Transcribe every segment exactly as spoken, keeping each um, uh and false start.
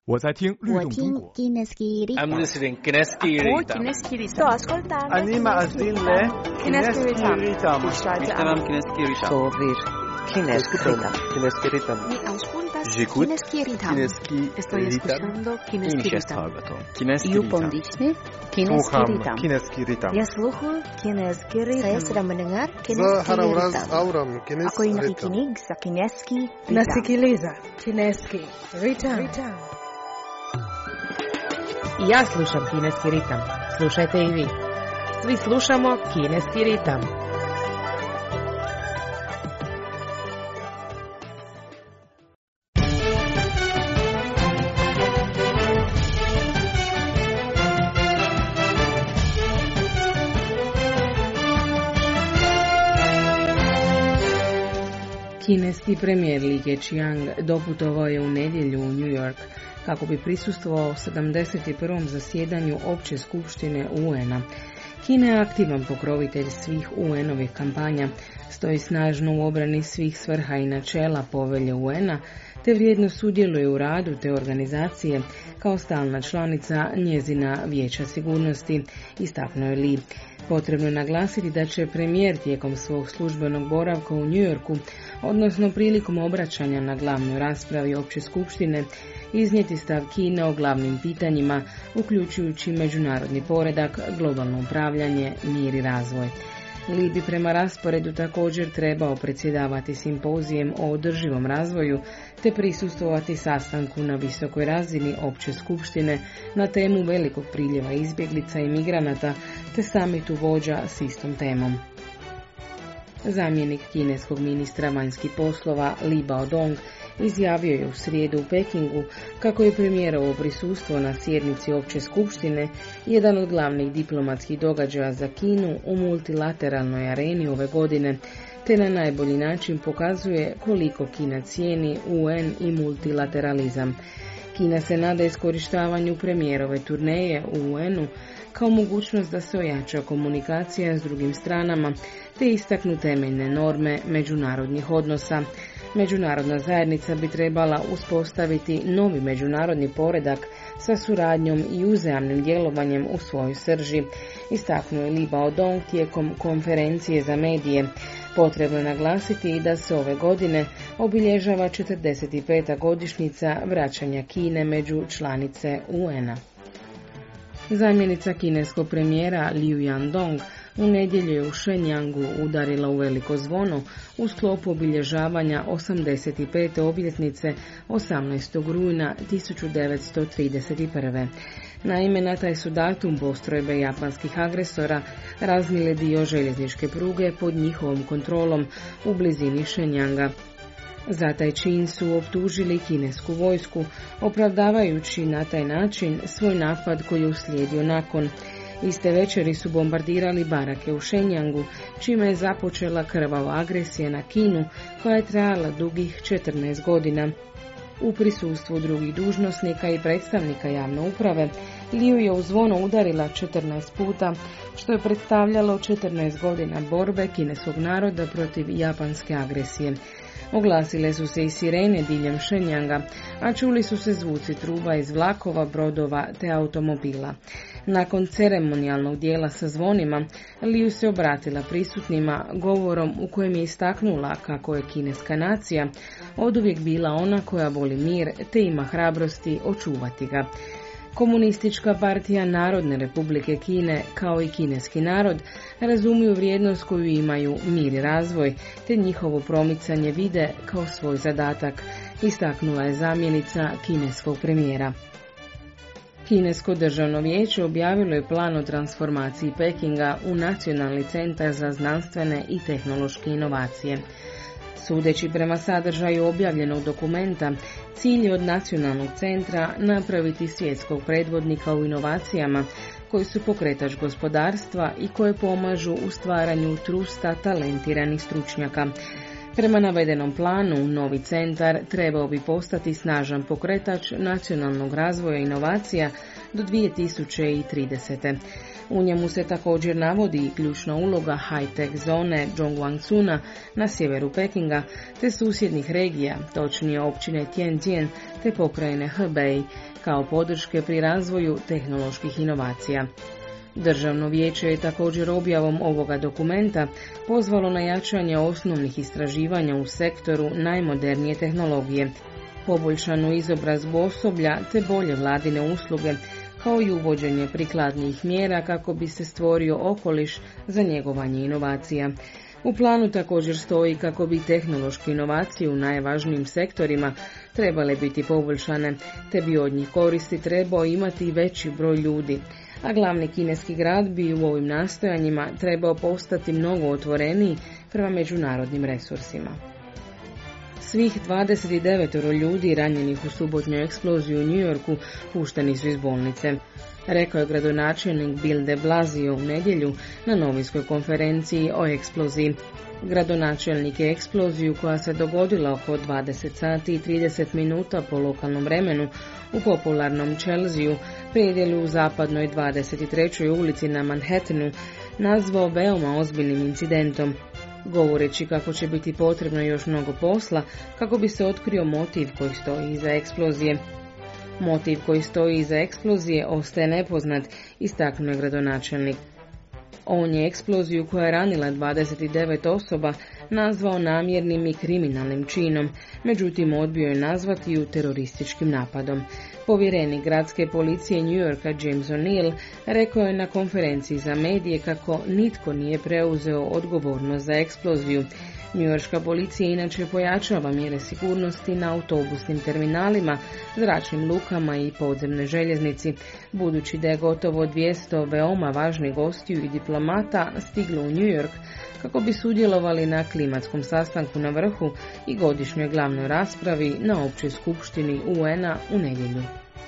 我在听律动中国。 I'm listening Kineski Ritam. Sto ascoltando. Anima Azile Kineski Ritam. Ishtamam Kineski Ritam. Sovir Kineski Ritam. Kineski Ritam. Mi auscultas J'écoute Kineski Ritam. Kineski Estoy escuchando Kineski Ritam. Kineski You Ritam. pondisne Kineski Sluham Ritam. Kineski Ritam. Я слухаю Kineski Ritam. Saya sedang mendengar За Kineski Harawraz Ritam. Auram Ako Kineski yung Ritam. nakikinig sa Kineski Ritam. Nasikiliza Kineski Ritam. I ja slušam Kineski ritam. Slušajte i vi. Svi slušamo Kineski ritam. Kineski premijer Li Keqiang doputovao je u nedjelju u New York kako bi prisustvovao sedamdeset prvom zasjedanju Opće skupštine U N-a. Kina je aktivan pokrovitelj svih U N-ovih kampanja, stoji snažno u obrani svih svrha i načela povelje U N-a, te vrijedno sudjeluje u radu te organizacije kao stalna članica njezina Vijeća sigurnosti, istaknuo je Li. Potrebno je naglasiti da će premijer tijekom svog službenog boravka u New Yorku, odnosno prilikom obraćanja na glavnoj raspravi Opće skupštine, iznijeti stav Kine o glavnim pitanjima, uključujući međunarodni poredak, globalno upravljanje, mir i razvoj. Li bi prema rasporedu također trebao predsjedavati simpozijem o održivom razvoju te prisustvovati sastanku na visokoj razini Opće skupštine na temu velikog priljeva izbjeglica i migranata te samitu vođa s istom temom. Zamjenik kineskog ministra vanjskih poslova Li Baodong izjavio je u srijedu u Pekingu kako je premijerovo prisustvo na sjednici Opće skupštine jedan od glavnih diplomatskih događaja za Kinu u multilateralnoj areni ove godine, te na najbolji način pokazuje koliko Kina cijeni U N i multilateralizam. Kina se nada iskorištavanju premijerove turneje u U N-u kao mogućnost da se ojača komunikacija s drugim stranama te istaknu temeljne norme međunarodnih odnosa. Međunarodna zajednica bi trebala uspostaviti novi međunarodni poredak sa suradnjom i uzajamnim djelovanjem u svojoj srži, istaknuo je Li Baodong tijekom konferencije za medije. Potrebno je naglasiti i da se ove godine obilježava četrdeset peta godišnjica vraćanja Kine među članice U N-a. Zamjenica kineskog premijera Liu Yandong u nedjelju je u Shenyang udarila u veliko zvono u sklopu obilježavanja osamdeset pete obljetnice osamnaestog rujna tisuću devetsto trideset prve. Naime, na taj su datum postrojbe japanskih agresora raznile dio željezničke pruge pod njihovom kontrolom u blizini Shenyanga. Za taj čin su optužili kinesku vojsku, opravdavajući na taj način svoj napad koji je uslijedio nakon. Iste večeri su bombardirali barake u Shenyangu, čime je započela krvava agresija na Kinu koja je trajala dugih četrnaest godina. U prisustvu drugih dužnosnika i predstavnika javne uprave, Liu je u zvono udarila četrnaest puta, što je predstavljalo četrnaest godina borbe kineskog naroda protiv japanske agresije. Oglasile su se i sirene diljem Shenyanga, a čuli su se zvuci truba iz vlakova, brodova te automobila. Nakon ceremonijalnog dijela sa zvonima, Liu se obratila prisutnima govorom u kojem je istaknula kako je kineska nacija oduvijek bila ona koja voli mir te ima hrabrosti očuvati ga. Komunistička partija Narodne republike Kine, kao i kineski narod, razumiju vrijednost koju imaju mir i razvoj, te njihovo promicanje vide kao svoj zadatak, istaknula je zamjenica kineskog premijera. Kinesko državno vijeće objavilo je plan o transformaciji Pekinga u Nacionalni centar za znanstvene i tehnološke inovacije. Sudeći prema sadržaju objavljenog dokumenta, cilj je od nacionalnog centra napraviti svjetskog predvodnika u inovacijama koji su pokretač gospodarstva i koje pomažu u stvaranju trusta talentiranih stručnjaka. Prema navedenom planu, novi centar trebao bi postati snažan pokretač nacionalnog razvoja inovacija do dvije tisuće tridesete. U njemu se također navodi i ključna uloga high-tech zone Zhongguancuna na sjeveru Pekinga te susjednih regija, točnije općine Tianjin te pokrajine Hebei, kao podrške pri razvoju tehnoloških inovacija. Državno vijeće je također objavom ovoga dokumenta pozvalo na jačanje osnovnih istraživanja u sektoru najmodernije tehnologije, poboljšanu izobrazbu osoblja te bolje vladine usluge, kao i uvođenje prikladnijih mjera kako bi se stvorio okoliš za njegovanje inovacija. U planu također stoji kako bi tehnološke inovacije u najvažnijim sektorima trebale biti poboljšane, te bi od njih koristi trebao imati veći broj ljudi, a glavni kineski grad bi u ovim nastojanjima trebao postati mnogo otvoreniji prema međunarodnim resursima. Svih dvadeset devet ljudi ranjenih u subotnjoj eksploziji u New Yorku pušteni su iz bolnice, rekao je gradonačelnik Bill de Blasio u nedjelju na novinskoj konferenciji o eksploziji. Gradonačelnik je eksploziju koja se dogodila oko dvadeset sati i trideset minuta po lokalnom vremenu u popularnom Chelseau, predjelu u zapadnoj dvadeset trećoj ulici na Manhattanu, nazvao veoma ozbiljnim incidentom, govoreći kako će biti potrebno još mnogo posla kako bi se otkrio motiv koji stoji iza eksplozije. Motiv koji stoji iza eksplozije ostaje nepoznat, istaknuo je gradonačelnik. On je eksploziju koja je ranila dvadeset devet osoba nazvao namjernim i kriminalnim činom, međutim odbio je nazvati ju terorističkim napadom. Povjerenik gradske policije New Yorka James O'Neill rekao je na konferenciji za medije kako nitko nije preuzeo odgovornost za eksploziju. Njujorška policija inače pojačava mjere sigurnosti na autobusnim terminalima, zračnim lukama i podzemnoj željeznici, budući da je gotovo dvjesto veoma važnih gostiju i diplomata stiglo u New York kako bi sudjelovali na klimatskom sastanku na vrhu i godišnjoj glavnoj raspravi na općoj skupštini U N-a u nedjelju.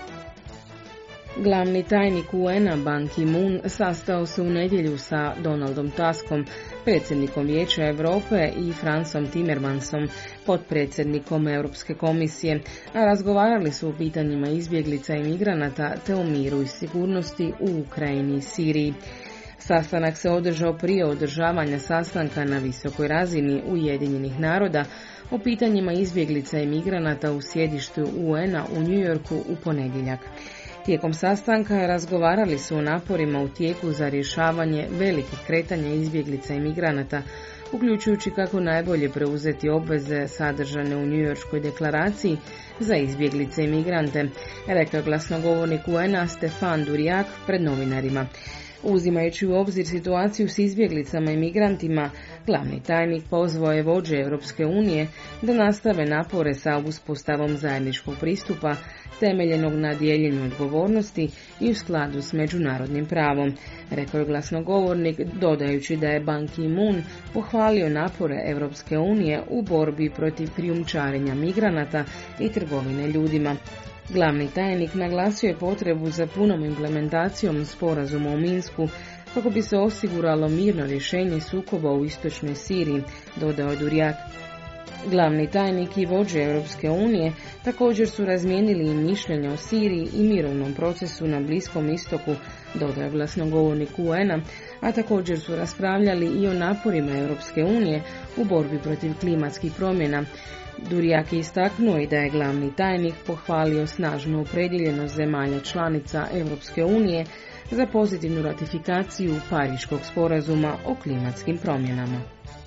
Glavni tajnik U N-a Ban Ki-moon sastao se u nedjelju sa Donaldom Tuskom, predsjednikom Vijeća Europe, i Fransom Timmermansom, potpredsjednikom Europske komisije, a razgovarali su o pitanjima izbjeglica i migranata te o miru i sigurnosti u Ukrajini i Siriji. Sastanak se održao prije održavanja sastanka na visokoj razini Ujedinjenih naroda o pitanjima izbjeglica i migranata u sjedištu U N-a u New Yorku u ponedjeljak. Tijekom sastanka razgovarali su o naporima u tijeku za rješavanje velikih kretanja izbjeglica i migranata, uključujući kako najbolje preuzeti obveze sadržane u Njujorškoj deklaraciji za izbjeglice i migrante, rekao je glasnogovornik U N-a Stefan Durijak pred novinarima. Uzimajući u obzir situaciju s izbjeglicama i migrantima, glavni tajnik pozvao je vođe Europske unije da nastave napore sa uspostavom zajedničkog pristupa temeljenog na dijeljenju odgovornosti i u skladu s međunarodnim pravom, rekao je glasnogovornik, dodajući da je Ban Ki-moon pohvalio napore Europske unije u borbi protiv krijumčarenja migranata i trgovine ljudima. Glavni tajnik naglasio je potrebu za punom implementacijom sporazuma u Minsku kako bi se osiguralo mirno rješenje sukoba u istočnoj Siriji, dodao je Durijak. Glavni tajnik i vođe Europske unije također su razmijenili i mišljenja o Siriji i mirovnom procesu na Bliskom istoku, dodao je glasnogovornik U N-a, a također su raspravljali i o naporima Europske unije u borbi protiv klimatskih promjena. Durijak je istaknuo i da je glavni tajnik pohvalio snažnu opredjeljenost zemalja članica Europske unije za pozitivnu ratifikaciju Pariškog sporazuma o klimatskim promjenama.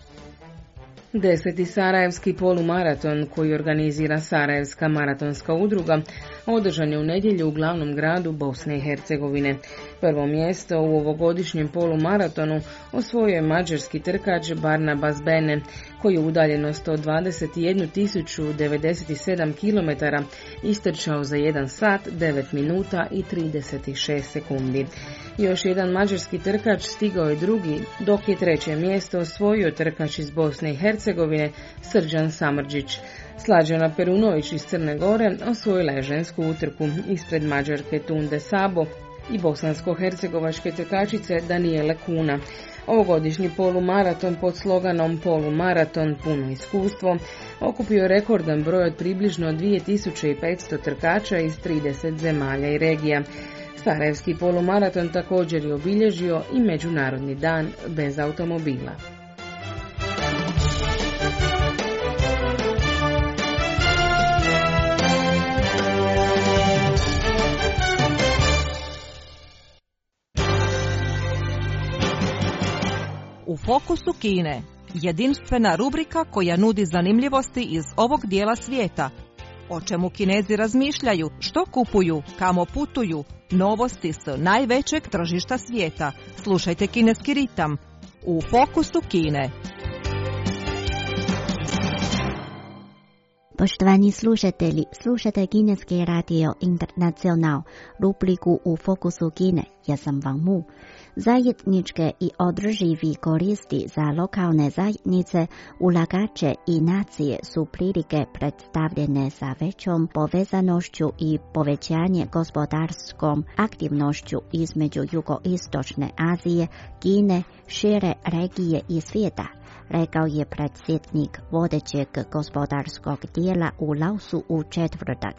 Deseti sarajevski polumaraton koji organizira Sarajevska maratonska udruga održan je u nedjelju u glavnom gradu Bosne i Hercegovine. Prvo mjesto u ovogodišnjem polumaratonu osvojio je mađarski trkač Barnabas Bene, koji je udaljenost od dvadeset jednu tisuću devedeset sedam kilometara istrčao za jedan sat, devet minuta i trideset šest sekundi. Još jedan mađarski trkač stigao je drugi, dok je treće mjesto osvojio trkač iz Bosne i Hercegovine Srđan Samrđić. Slađana Perunović iz Crne Gore osvojila je žensku utrku ispred Mađarke Tunde Sabo i bosansko-hercegovačke trkačice Danijele Kuna. Ovogodišnji polumaraton pod sloganom Polumaraton puno iskustvo okupio rekordan broj od približno dvije tisuće petsto trkača iz trideset zemalja i regija. Sarajevski polumaraton također je obilježio i Međunarodni dan bez automobila. U fokusu Kine, jedinstvena rubrika koja nudi zanimljivosti iz ovog dijela svijeta. O čemu Kinezi razmišljaju, što kupuju, kamo putuju, novosti s najvećeg tržišta svijeta. Slušajte Kineski ritam u fokusu Kine. Poštovani slušatelji, slušate Kineski radio Internacional, rubriku u fokusu Kine. Ja sam Wang Mu. Zajedničke i održivi koristi za lokalne zajednice, ulagače i nacije su prilike predstavljene sa većom povezanošću i povećanje gospodarskom aktivnošću između jugoistočne Azije, Kine, šire regije i svijeta, rekao je predsjednik vodećeg gospodarskog dijela u Laosu u četvrtak.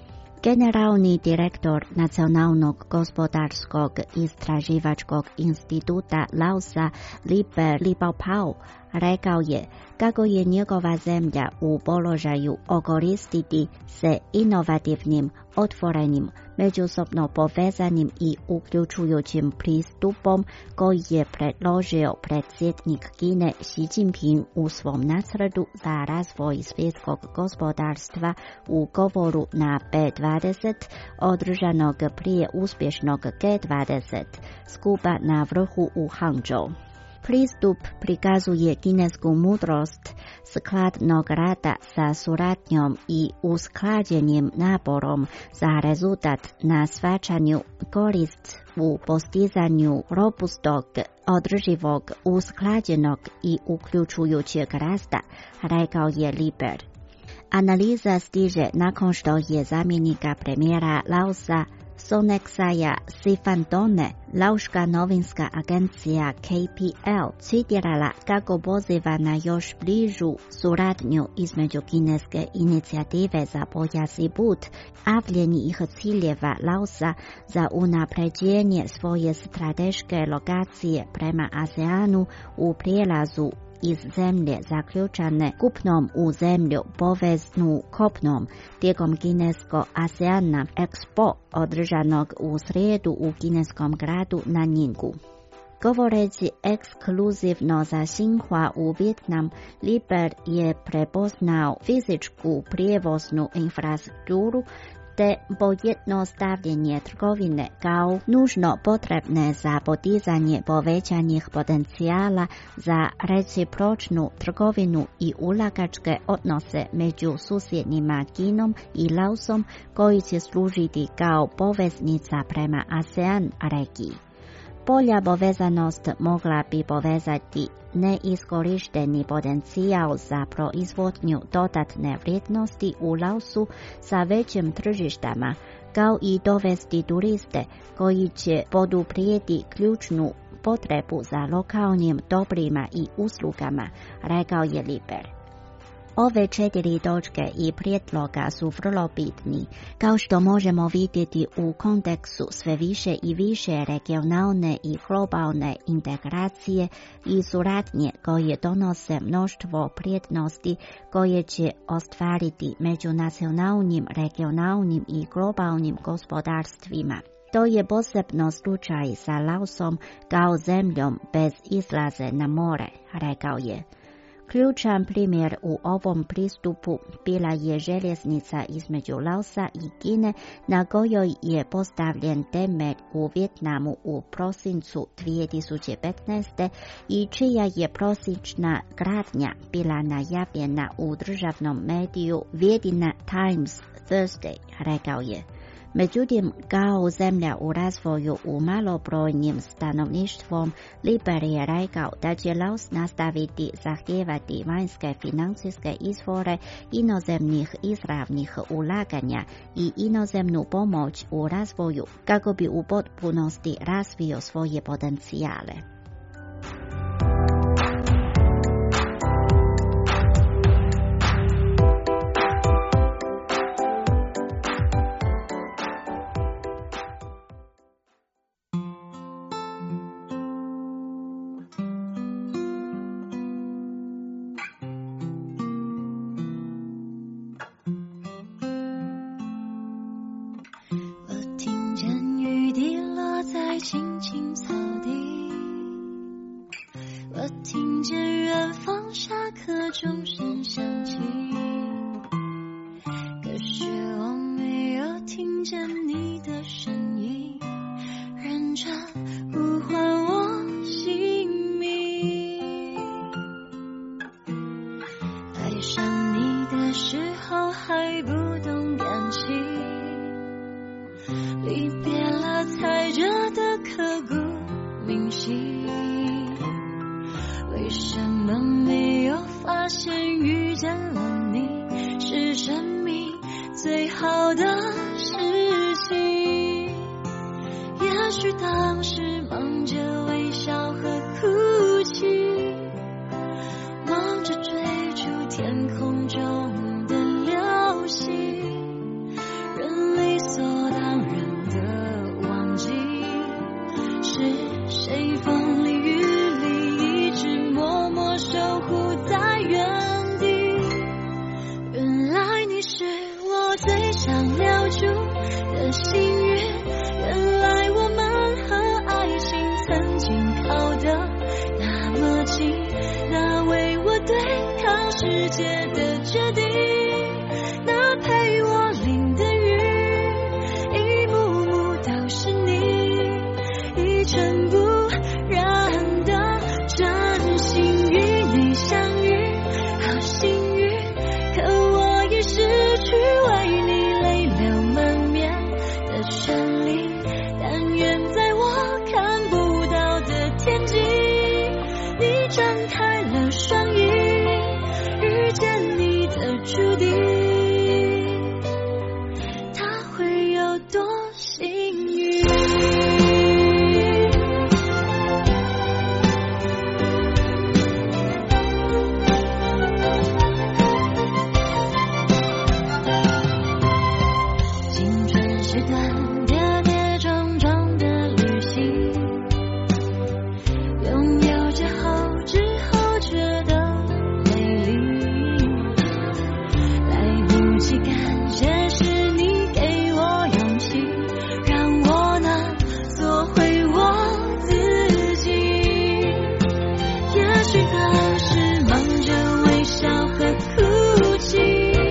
Generalni direktor Nacionalnog gospodarskog istraživačkog instituta Laosa Liber Libaopao rekao je kako je njegova zemlja u položaju okoristiti se inovativnim, otvorenim, međusobno povezanim i uključujućim pristupom koji je predložio predsjednik Kine Xi Jinping u svom nacrtu za razvoj svjetskog gospodarstva u govoru na P dvadeset održanog prije uspješnog G dvadeset skupa na vrhu u Hangzhou. Pristup prikazuje kinesku mudrost skladnog rada sa suradnjom i usklađenim naporom za rezultat na shvaćanju korist u postizanju robustog, održivog, usklađenog i uključujućeg rasta, rekao je Liber. Analiza stiže nakon što je zamjenika premijera Laosa Sonexaya Sifantone, laoška novinska agencija K P L, citirala kako poziva na još bližu suradnju između kineske inicijative za pojas i put, avljenih ciljeva Laosa za unapređenje svoje strateške lokacije prema ASEANu u prijelazu iz zemlje zaključane kupnom u zemlju poveznu kopnom tijekom kinesko-ASEANA Expo održanog u srijedu u kineskom gradu Nanjingu. Govoreći ekskluzivno za Xinhua u Vijetnam, Liber je prepoznao fizičku prijevoznu infrastrukturu te pojednostavljenje trgovine kao nužno potrebne za podizanje povećanih potencijala za recipročnu trgovinu i ulagačke odnose među susjednima Kinom i Laosom koji će služiti kao poveznica prema ASEAN regiji. Bolja povezanost mogla bi povezati neiskorišteni potencijal za proizvodnju dodatne vrijednosti u Laosu sa većim tržištama, kao i dovesti turiste koji će poduprijeti ključnu potrebu za lokalnim dobrima i uslugama, rekao je Liber. Ove četiri točke i prijedloga su vrlo bitni, kao što možemo vidjeti u kontekstu sve više i više regionalne i globalne integracije i suradnje koje donose mnoštvo prijetnosti koje će ostvariti međunacionalnim, regionalnim i globalnim gospodarstvima. To je posebno slučaj sa Laosom kao zemljom bez izlaze na more, rekao je. Ključan primjer u ovom pristupu bila je željeznica između Laosa i Kine na kojoj je postavljen temelj u Vijetnamu u prosincu dvije tisuće petnaeste i čija je prosječna gradnja bila najavljena u državnom mediju Vietnam Times Thursday, rekao je. Međutim, kao zemlja u razvoju u malobrojnim stanovništvom, Liber je rekao da će Laos nastaviti zahtijevati vanjske financijske izvore inozemnih izravnih ulaganja i inozemnu pomoć u razvoju kako bi u potpunosti razvio svoje potencijale. 听见远方下课钟声响起，可是我没有听见你的声音，认真呼唤我姓名。爱上你的时候还不懂感情，离别了踩着的刻骨铭心，为什么没有发现遇见了你是生命最好的事情？也许当时忙着微笑和哭泣，忙着追逐天空中的流星，人理所当然的忘记是谁风里雨里一直默默守护在原地。原来你是我最想留住的幸运，原来我们和爱情曾经靠得那么近，那为我对抗世界的决定，那陪我淋的雨，一幕幕都是你，一尘不染的真心与你相遇，好幸运，可我已失去为你泪流满面的权利，但愿在我看不到的天际，你张开了双翼，遇见你的注定，他会有多幸运？青春是段跌跌撞撞的旅行，拥有之后之后觉得美丽，来不及感谢是你给我勇气，让我能做回我自己。也许当时忙着微笑和哭泣，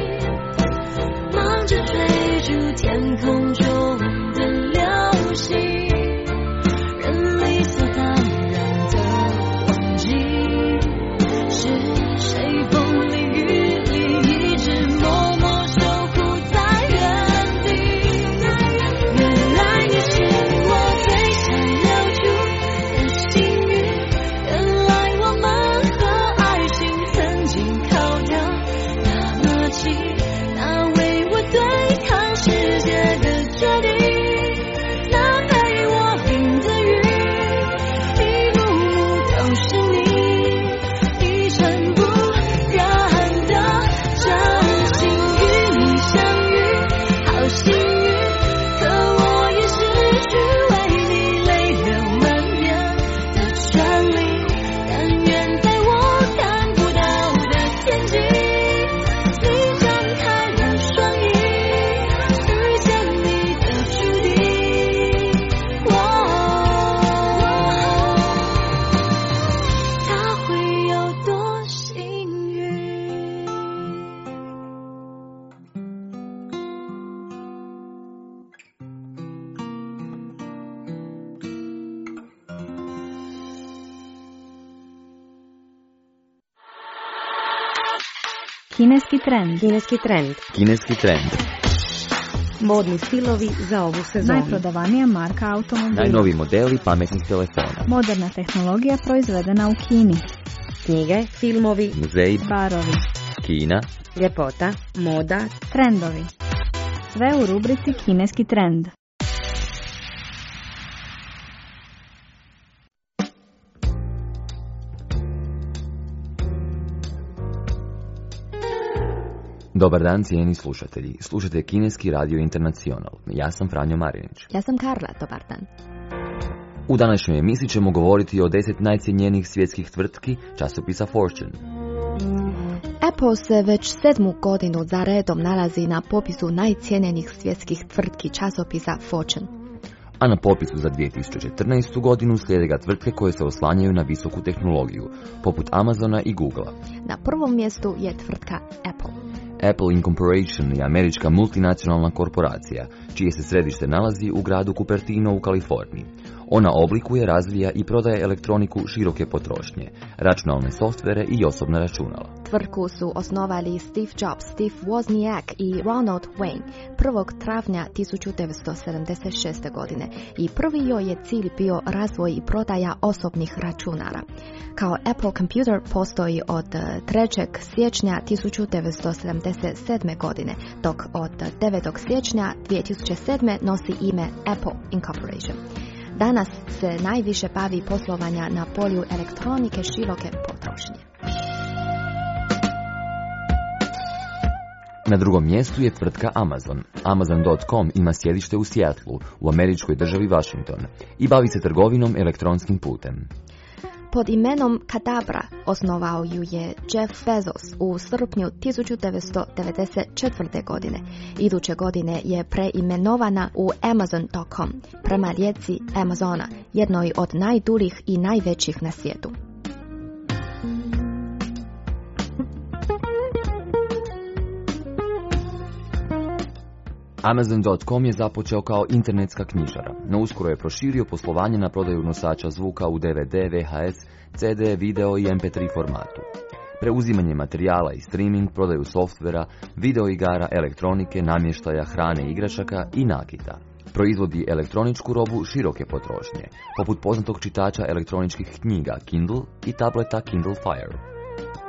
忙着追逐天空中的流星，人理所当然的忘记是谁风里雨里一直默默守护在原地。原来你是我最想留住的幸运，原来我们和爱情曾经靠得那么近，那为我对抗世界的决定，那陪我淋的雨，一幕幕都是你，一尘不染的真心与你相遇，好幸运，可我已失去为你泪流满面的权利，但愿在我看不到的天际，你张开了双翼，遇见你的注定，他会有多幸运？ Kineski trend. Kineski trend. Kineski trend. Modni stilovi za ovu sezonu. Najprodavanija marka automobila. Najnoviji modeli pametnih telefona. Moderna tehnologija proizvedena u Kini. Knjige, filmovi, Muzeji, Barovi. Kina, ljepota, moda, Trendovi. Sve u rubrici Kineski trend. Dobar dan, cijeni slušatelji. Slušajte Kineski radio Internacional. Ja sam Franjo Marinić. Ja sam Karla, dobar dan. U današnjoj emisiji ćemo govoriti o deset najcjenjenijih svjetskih tvrtki časopisa Fortune. Apple se već sedmu godinu za redom nalazi na popisu najcijenjenijih svjetskih tvrtki časopisa Fortune. a na popisu za dvije tisuće četrnaestu. godinu slijede ga tvrtke koje se oslanjaju na visoku tehnologiju, poput Amazona i Googlea. Na prvom mjestu je tvrtka Apple. Apple Incorporation je američka multinacionalna korporacija, čije se središte nalazi u gradu Cupertino u Kaliforniji. Ona oblikuje, razvija i prodaje elektroniku široke potrošnje, računalne softvere i osobna računala. Tvrtku su osnovali Steve Jobs, Steve Wozniak i Ronald Wayne prvog travnja tisuću devetsto sedamdeset šeste. godine i prvi joj je cilj bio razvoj i prodaja osobnih računara. Kao Apple Computer postoji od trećeg siječnja tisuću devetsto sedamdeset sedme. godine, dok od devetog siječnja dvije tisuće sedme. nosi ime Apple Incorporation. Danas se najviše bavi poslovanja na polju elektronike široke potrošnje. Na drugom mjestu je tvrtka Amazon. Amazon dot com ima sjedište u Seattlu, u američkoj državi Washington, i bavi se trgovinom elektronskim putem. Pod imenom Kadabra osnovao ju je Jeff Bezos u srpnju tisuću devetsto devedeset četvrte. godine. Iduće godine je preimenovana u Amazon dot com, prema rijeci Amazona, jednoj od najduljih i najvećih na svijetu. Amazon dot com je započeo kao internetska knjižara, no uskoro je proširio poslovanje na prodaju nosača zvuka u D V D, V H S, C D, video i M P tri formatu. Preuzimanje materijala i streaming, prodaju softvera, video igara, elektronike, namještaja, hrane, igračaka i nakita. Proizvodi elektroničku robu široke potrošnje, poput poznatog čitača elektroničkih knjiga Kindle i tableta Kindle Fire.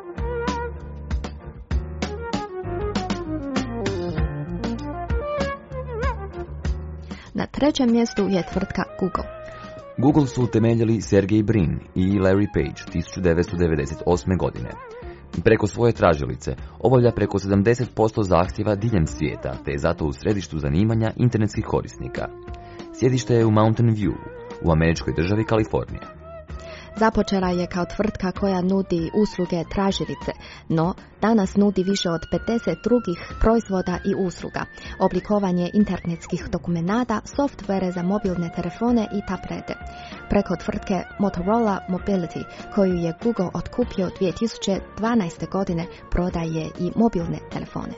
Na trećem mjestu je tvrtka Google. Google su utemeljili Sergey Brin i Larry Page tisuću devetsto devedeset osme. godine. Preko svoje tražilice obavlja preko sedamdeset posto zahtjeva diljem svijeta, te je zato u središtu zanimanja internetskih korisnika. Sjedište je u Mountain View, u američkoj državi Kalifornija. Započela je kao tvrtka koja nudi usluge tražilice, no danas nudi više od pedeset drugih proizvoda i usluga, oblikovanje internetskih dokumenata, softvere za mobilne telefone i tablete. Preko tvrtke Motorola Mobility, koju je Google otkupio dvije tisuće dvanaeste. godine, prodaje i mobilne telefone.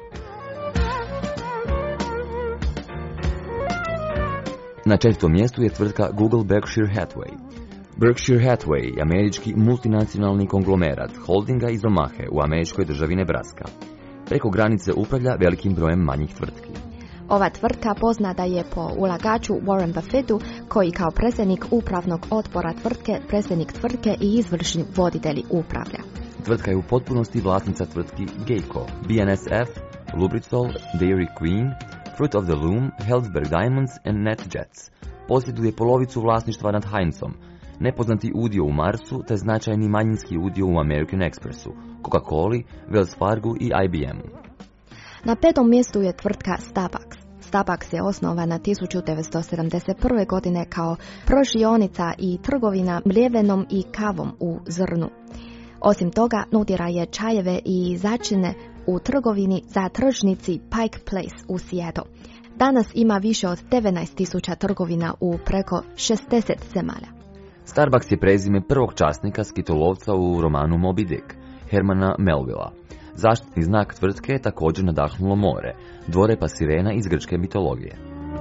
Na četvrtom mjestu je tvrtka Google Berkshire Hathaway. Berkshire Hathaway je američki multinacionalni konglomerat holdinga iz Omahe u američkoj državi Nebraska. Preko granice upravlja velikim brojem manjih tvrtki. Ova tvrtka poznata je po ulagaču Warren Buffettu, koji kao predsjednik upravnog odbora tvrtke, predsjednik tvrtke i izvršni voditelj upravlja. Tvrtka je u potpunosti vlasnica tvrtki Geico, B N S F, Lubrizol, Dairy Queen, Fruit of the Loom, Helzberg Diamonds and NetJets. Posjeduje polovicu vlasništva nad Heinzom, nepoznati udio u Marsu te značajni manjinski udio u American Expressu, Coca-Coli, Wells Fargu i I B M-u. Na petom mjestu je tvrtka Starbucks. Starbucks je osnovana tisuću devetsto sedamdeset prve. godine kao prodavaonica i trgovina mljevenom i kavom u zrnu. Osim toga, nudila je čajeve i začine u trgovini za tržnici Pike Place u Seattle. Danas ima više od devetnaest tisuća trgovina u preko šezdeset zemalja. Starbucks je prezime prvog časnika skitolovca u romanu Moby Dick, Hermana Melvilla. Zaštitni znak tvrtke je također nadahnulo more, dvorepa sirena iz grčke mitologije.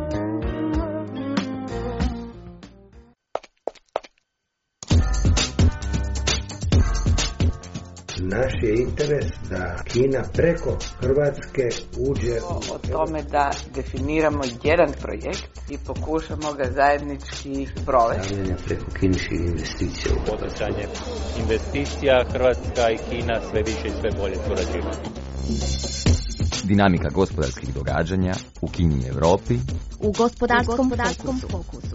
Naš je interes da Kina preko Hrvatske uđe u... O tome da definiramo jedan projekt i pokušamo ga zajednički provesti. Stavljanja preko kineskih investicija. Poticanje investicija, Hrvatska i Kina sve više i sve bolje surađuju. Dinamika gospodarskih događanja u Kini i Europi u gospodarskom, gospodarskom fokusu.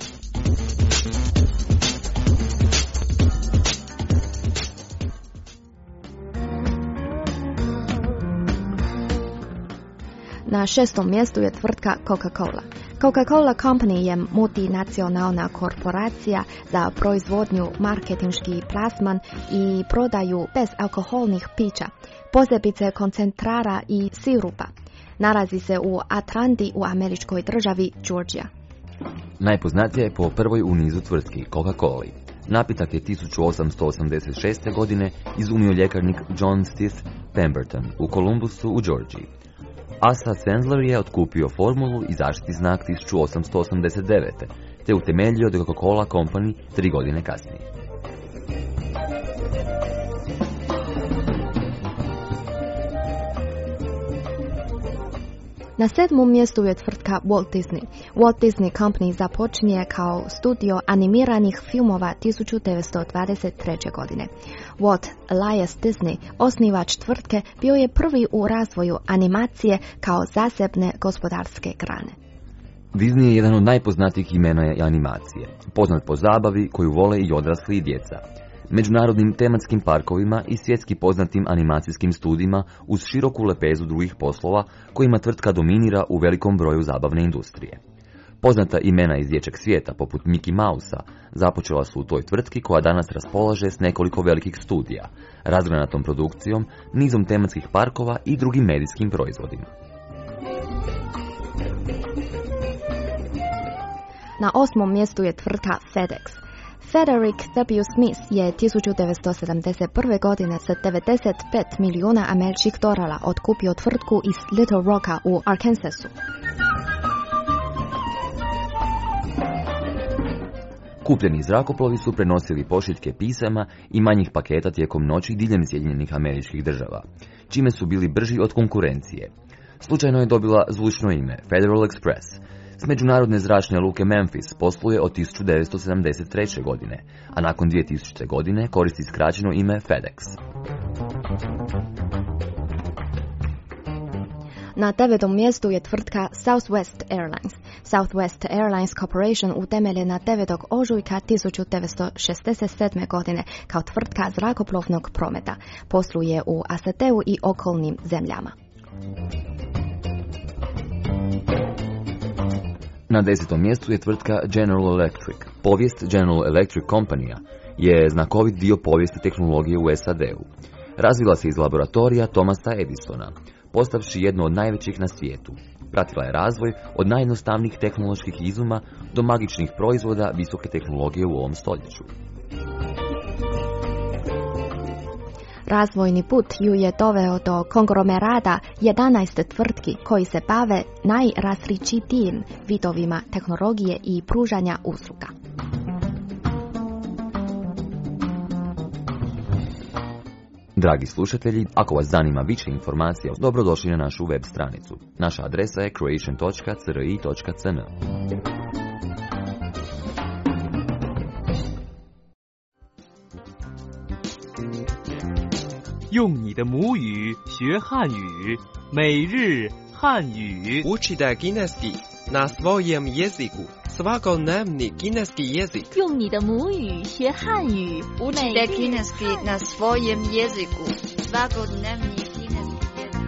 Na šestom mjestu je tvrtka Coca-Cola. Coca-Cola Company je multinacionalna korporacija za proizvodnju, marketinški plasman i prodaju bezalkoholnih pića, posebice koncentrara i sirupa. Nalazi se u Atlanti u američkoj državi Georgia. Najpoznatija je po prvoj u nizu tvrtki Coca-Coli. Napitak je tisuću osamsto osamdeset šeste. godine izumio ljekarnik John Stith Pemberton u Columbusu u Georgiji. Asa Sandler je otkupio formulu i zaštitni znak tisuću osamsto osamdeset devete. te utemeljio The Coca-Cola Company tri godine kasnije. Na sedmom mjestu je tvrtka Walt Disney. Walt Disney Company započinje kao studio animiranih filmova tisuću devetsto dvadeset treće. godine. Walt Elias Disney, osnivač tvrtke, bio je prvi u razvoju animacije kao zasebne gospodarske grane. Disney je jedan od najpoznatijih imena animacije, poznat po zabavi koju vole i odrasli i djeca, međunarodnim tematskim parkovima i svjetski poznatim animacijskim studijima uz široku lepezu drugih poslova kojima tvrtka dominira u velikom broju zabavne industrije. Poznata imena iz dječjeg svijeta, poput Mickey Mousea, započela su u toj tvrtki koja danas raspolaže s nekoliko velikih studija, razgranatom produkcijom, nizom tematskih parkova i drugim medijskim proizvodima. Na osmom mjestu je tvrtka FedEx. Frederick W. Smith je tisuću devetsto sedamdeset prve. godine sa devedeset pet milijuna američkih dolara otkupio tvrtku iz Little Rocka u Arkansasu. Kupljeni zrakoplovi su prenosili pošiljke pisama i manjih paketa tijekom noći diljem Sjedinjenih Američkih Država, čime su bili brži od konkurencije. Slučajno je dobila zvučno ime Federal Express. S međunarodne zračne luke Memphis posluje od tisuću devetsto sedamdeset treće. godine, a nakon dvije tisućite. godine koristi skraćeno ime FedEx. Na devetom mjestu je tvrtka Southwest Airlines. Southwest Airlines Corporation utemeljena devetog ožujka tisuću devetsto šezdeset sedme. godine kao tvrtka zrakoplovnog prometa. Posluje u A S A-u i okolnim zemljama. Na desetom mjestu je tvrtka General Electric. Povijest General Electric Company je znakovit dio povijesti tehnologije u S A D-u. Razvila se iz laboratorija Thomasa Edisona, postavši jednu od najvećih na svijetu. Pratila je razvoj od najjednostavnijih tehnoloških izuma do magičnih proizvoda visoke tehnologije u ovom stoljeću. Razvojni put ju je doveo do konglomerata jedanaest tvrtki koji se bave najrazličitijim vidovima tehnologije i pružanja usluga. Dragi slušatelji, ako vas zanima više informacija, dobrodošli na našu web stranicu. Naša adresa je croatian dot c r i dot c n. 用你的母语学汉语，每日汉语。 Učite kineski na svojem jeziku. Svakodnevni kineski jezik. 用你的母语学汉语。 Učite kineski na svojem jeziku. Svakodnevni kineski jezik.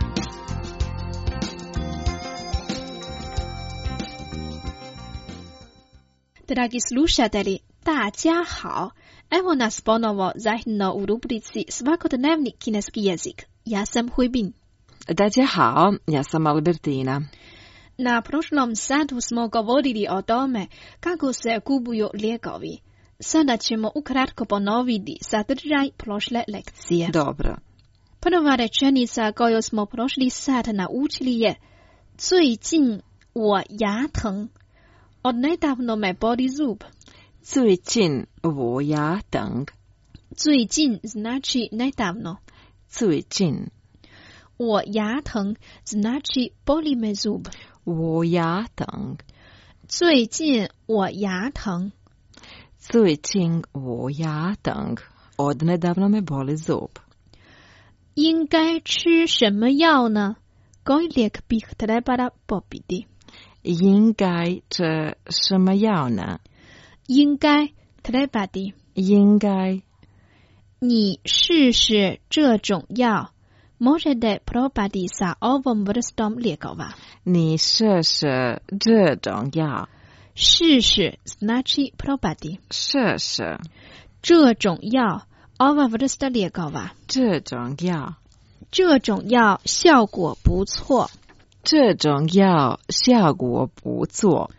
Dragi slušatelji, 大家好. Evo nas ponovo zajedno u rubrici Svakodnevni kineski jezik. Ja sam Huibin. 大家好, ja sam Albertina. Na prošlom satu smo govorili o tome kako se kupuju lijekovi. Sada ćemo ukratko ponoviti sadržaj prošle lekcije. Dobro. Prva rečenica koju smo prošli sat naučili je 最近我牙疼. Odnedavno me boli zub. 最近我牙疼. 最近 znači nedavno. 最近我牙疼 znači boli me zub. 我牙疼. 最近我牙疼. 最近我牙疼. Odnedavno me boli zub. 应该吃什么药呢? Koji lijek bih trebala popiti? 应该吃什么药呢? 应该 trebati. 应该你试试这种药. Možete probati sa ovom vrstom lijekova. 你试试这种药. 试试 znači probati. 试试这种药 ova vrsta lijekova. 这种药这种药效果不错. 这种药效果不错.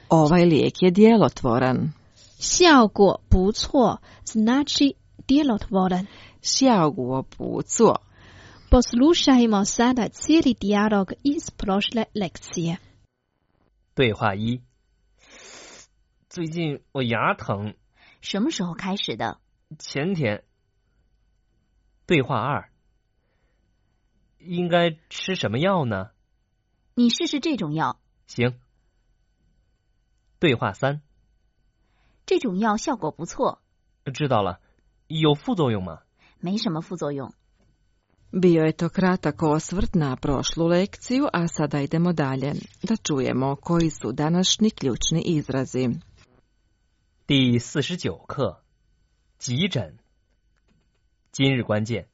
Ovaj lijek je djelotvoran. 效果不错 znači djelotvoran. 效果不错. Poslušajmo sada cijeli dijalog iz prošle lekcije. 对话一：最近我牙疼。 什么时候开始的？ 前天。对话二：应该吃什么药呢？ 你试试这种药。 行。对话三： 这种药效果不错。 知道了，有副作用吗？ 没什么副作用。 Bio je to kratak osvrt na prošlu lekciju, a sada idemo dalje da čujemo koji su današnji ključni izrazi. 第四十九课，急诊。今日关键：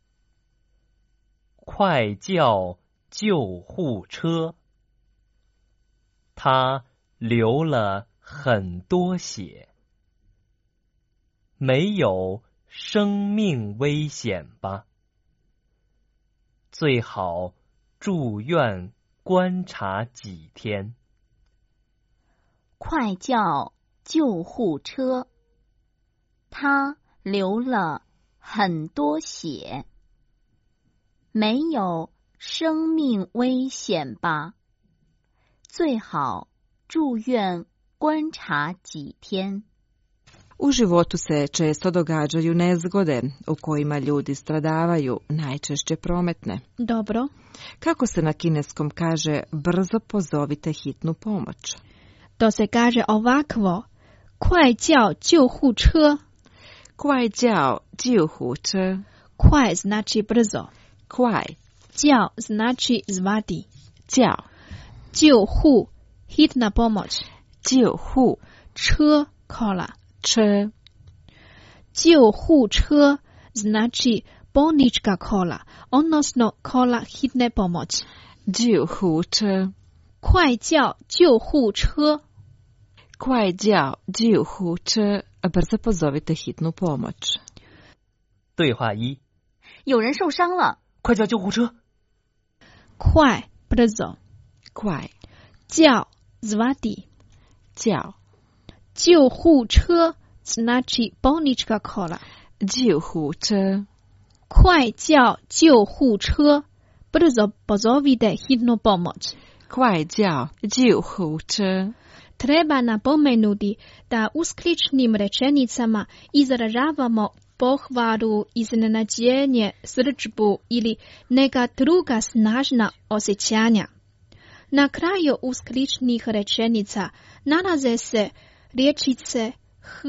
快叫救护车。他流了很多血，没有生命危险吧？最好住院观察几天。 快叫救护车！他流了很多血，没有生命危险吧？最好住院观察几天。 U životu se često događaju nezgode u kojima ljudi stradavaju, najčešće prometne. Dobro. Kako se na kineskom kaže brzo pozovite hitnu pomoć? To se kaže ovakvo: 快叫救护车。 快叫救护车。 快 znači brzo. 快。 叫 znači zvati. 叫。 救护 hitna pomoć. 救护。 车 kola. 车。 救护车 znači bolnička kola, odnosno kola hitne pomoći. 救护车。 快叫救护车。 快叫救护车。Brzo pozovite hitnu pomoć. 对话一： 有人受伤了， 快叫救护车。 快 brzo。 快。 叫 zvati。 叫。 救护车 znači bolnička kola. 救护车。 快叫救护车。Brzo pozovite hitnu pomoć. 快叫救护车。 Treba napomenuti da u skličnim rečenicama izražavamo pohvalu, iznenađenje, srdžbu ili neka druga snažna osjećanja. Na kraju uskličnih rečenica nalaze se riječice h,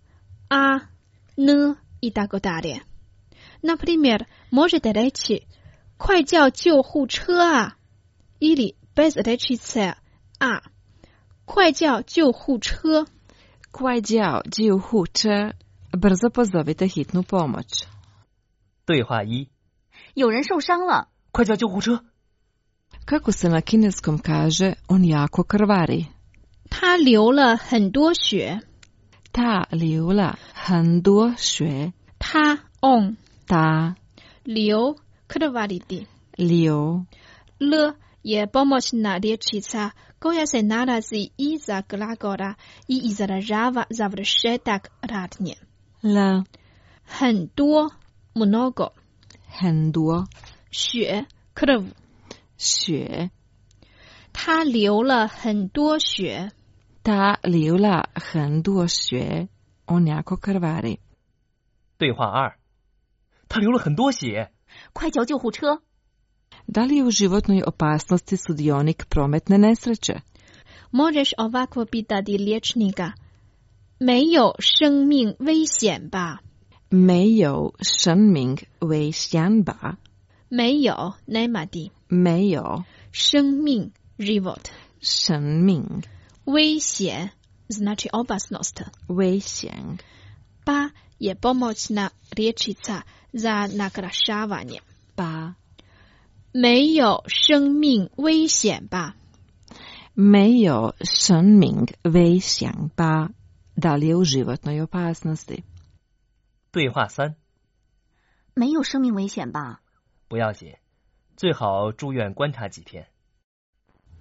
a, n i tako dalje. Na primjer, možete reći 快叫救护车啊 ili bez rečice a 快叫救护车快叫救护车 Brzo pozovite hitnu pomoć. 对话一： 有人受伤了， 快叫救护车。 Kako se na kineskom kaže on jako krvari? 他流了很多血。 他流了很多血。 他 on 他流 krvariti 流 l je pomoćna riječica koja se nalazi iza glagola i izražava završetak radnje. L 很多 mnogo 很多血 krv 血。 他流了很多血。 他流了很多血。On jako krvari. 对话二：他流了很多血。 快叫救护车！ Da li je u životnoj opasnosti sudionik prometne nesreće? Možeš ovako pitati liječnika. 没有生命危险吧？ 没有生命危险吧？ 没有 nema di。 没有生命 život。 生命。 危险 znači opasnost。 危险。 Pa je pomoćna riječica za nakrašavanje. Pa 没有生命危险吧？ 没有生命危险吧？Da li je u životnoj opasnosti? 对话三： 没有生命危险吧？ 不要紧，最好住院观察几天。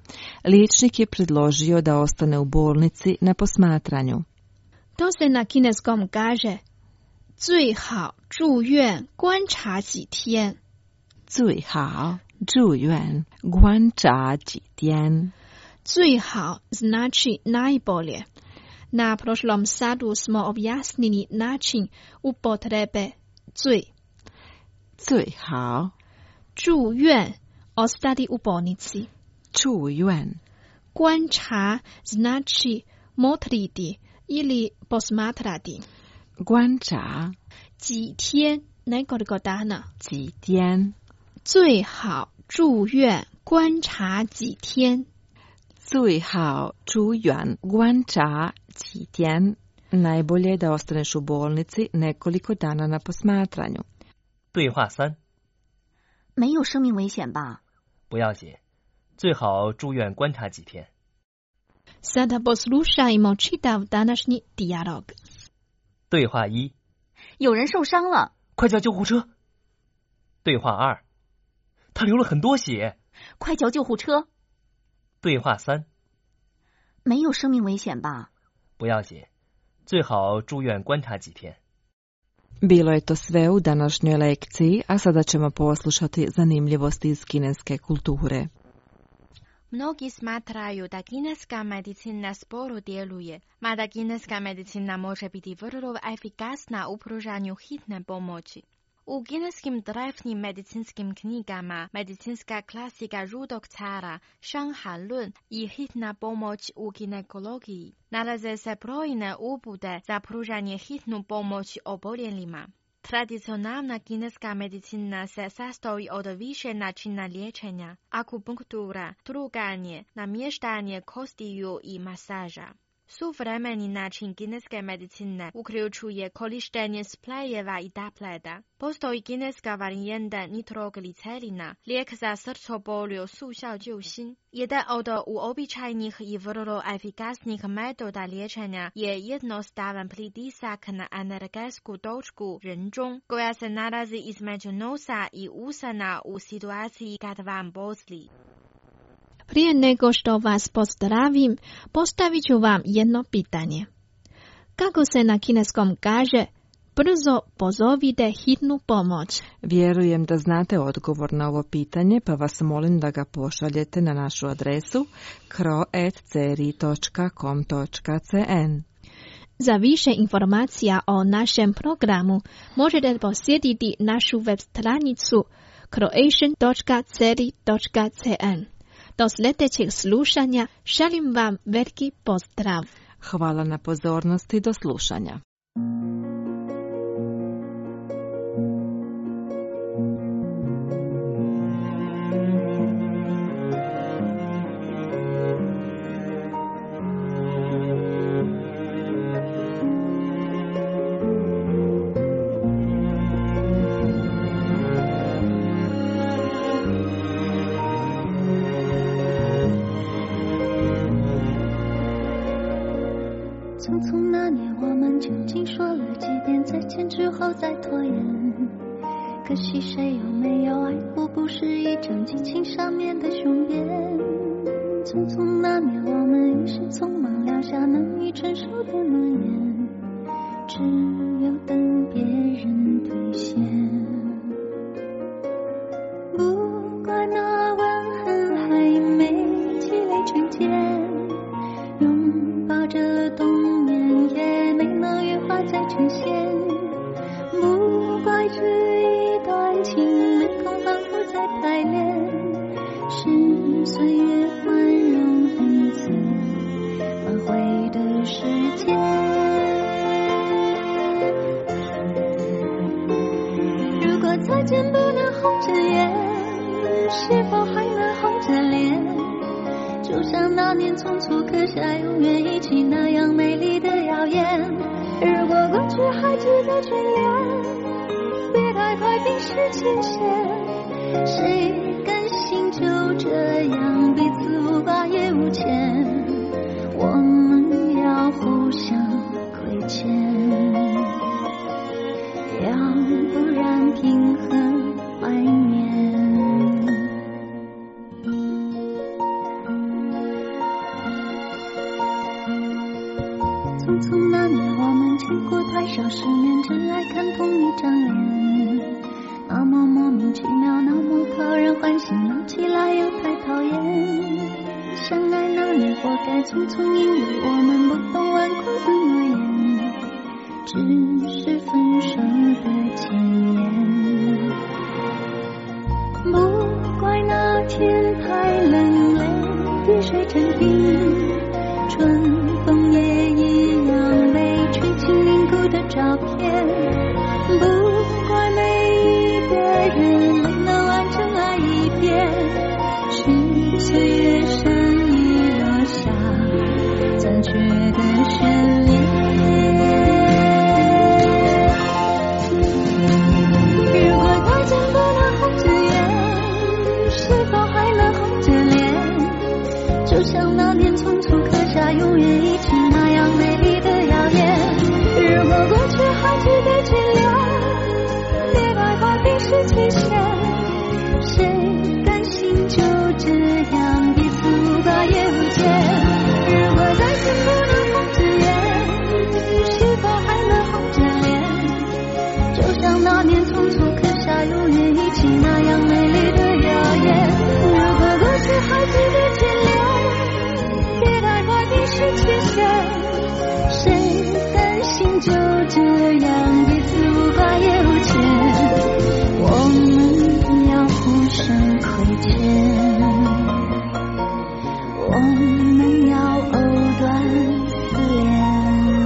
Liječnik je predložio da ostane u bolnici na posmatranju. To se na kineskom kaže 最好住院观察几天。 最好住院观察几天。 最好 znači najbolje. Na prošlom satu smo objasnili način upotrebe 最。 最好住院 ostati u bolnici. 住院。 观察 znači motriti ili posmatrati. 观察几天 nekoliko dana. 几天。 最好住院观察几天。 最好住院观察几天。Najbolje je da ostaneš u bolnici nekoliko dana na posmatranju. 对话三。 没有生命危险吧？ 不要紧，最好住院观察几天。 Sada poslušajmo čitav današnji dijalog. 对话一。 有人受伤了， 快叫救护车。对话二。他流了很多血， 快叫救护车。 对话三。 没有生命危险吧？ 不要紧，最好住院观察几天。 Bilo je to sve u današnjoj lekciji, a sada ćemo poslušati zanimljivosti iz kineske kulture. Mnogi smatraju da kineska medicina sporo djeluje, mada kineska medicina može biti vrlo efikasna u pružanju hitne pomoći. U kineskim drevnim medicinskim knjigama medicinska klasika Žutog cara, Shanghan Lun i hitna pomoć u ginekologiji nalaze se brojne upute za pružanje hitnu pomoć oboljelima. Tradicionalna kineska medicina se sastoji od više načina liječenja: akupunktura, truganje, namještanje kostiju i masaža. Suvremeni način kineske medicine uključuje korištenje sprejeva i tableta. Postoji kineska varijanta nitroglicerina, lijek za srcobolju Su Xiao Jiu Xin. Jedan od uobičajenih i vrlo efikasnih metoda liječenja je jednostavan pritisak na energetsku točku Renzhong, koja se nalazi između nosa i usana u situaciji kad vam boli. Prije nego što vas pozdravim, postavit ću vam jedno pitanje. Kako se na kineskom kaže, brzo pozovite hitnu pomoć? Vjerujem da znate odgovor na ovo pitanje, pa vas molim da ga pošaljete na našu adresu kro at c r i točka com točka c n. Za više informacija o našem programu možete posjetiti našu web stranicu croatian točka c r i točka c n. Do sljedećeg slušanja želim vam veliki pozdrav. Hvala na pozornosti, do slušanja. 匆匆那年，我们究竟说了几遍再见之后再拖延？可惜谁有没有爱过，不是一张激情上面的雄辩。匆匆那年，我们一时匆忙撂下难以承受的诺言，只有等别人兑现。不怪那吻痕还没积累成茧，拥抱着冬眠也没能羽化再成仙。不怪这一段情没空反复再排练，是岁月宽容恩赐挽回的时间。如果再见不能红着眼，是否还能红着脸？就像那年匆促刻下永远一起那样美丽的谣言。如果过去还值得眷恋，别太快冰释前嫌。谁甘心就这样彼此无挂也无牵？我们要互相亏欠，要不然凭何怀念？ 匆匆那年我们见过太少世面，真爱看同一张脸，那么莫名其妙，那么讨人欢喜，闹起来又太讨厌。相爱那年活该匆匆，因为我们不懂顽固的诺言，只是分手的前言。不怪那天太冷泪滴水成冰，春风也一样被吹进凝固的照片。不怪每一个人没能完整爱一遍，是岁月善意落下残缺的眷恋。如果再见不能红着眼，是否还能红着脸？就像那年匆促刻下永远一起那样美丽的谣言。如果过去还值得眷恋，别害怕冰释前嫌，谁甘心就这样彼此无挂也无牵？如果再见不能红着眼，是否还能红着脸？就像那年匆促刻下永远一起那样美丽的谣言。如果过去还值得眷恋，别害怕冰释前嫌，谁甘心就这样彼此无挂也无牵？我们要互相亏欠，我们要藕断丝连。